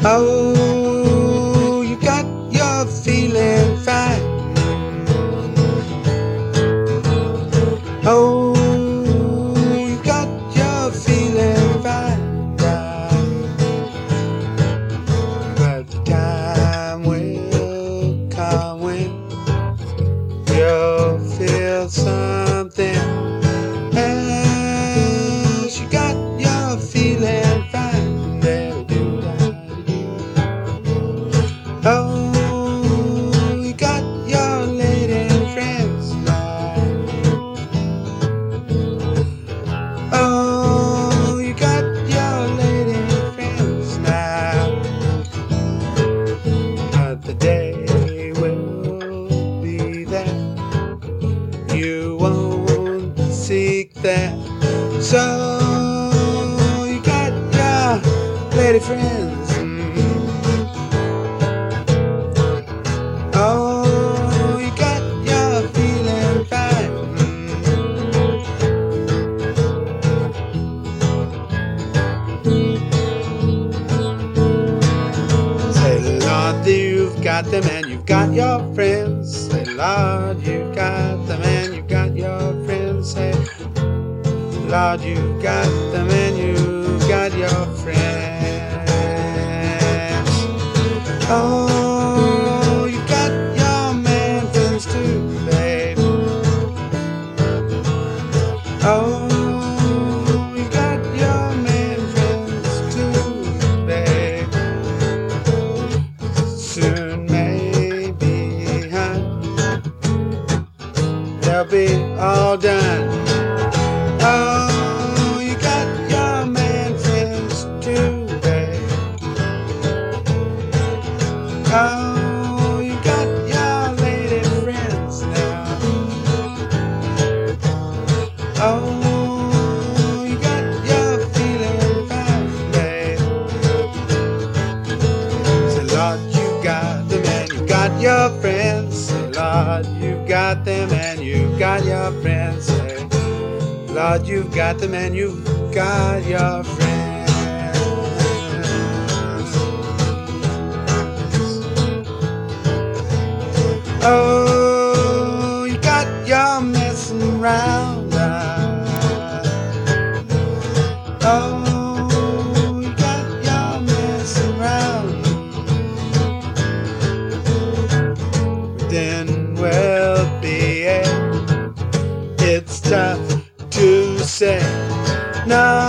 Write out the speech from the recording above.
Oh, you got your feeling fine. Oh, you got your feeling fine, but the time will come when you'll feel something else. You got your feeling fine. Oh, you got your lady friends now. Oh, you got your lady friends now. But the day will be that you won't seek that. So you got your lady friends. Oh, you got your feeling fine. Say, Lord, you've got them and you've got your friends. Say, Lord, you've got them and you've got your friends. Say, Lord, you've got them and you've got your friends. Oh, you got your man friends too, babe. Oh, you got your man friends too, babe. Soon maybe, huh? They'll be all done. Oh, you got your man friends too, babe. Oh, you got your lady friends now. Oh, you got your feeling fine, babe. Say, Lord, you got them and you got your friends. Say, Lord, you got them and you got your friends. Say, Lord, you've got them and you've got your friends. Oh, you got your messing around. Oh, you got your messing around. Then will be it. It's tough to say no.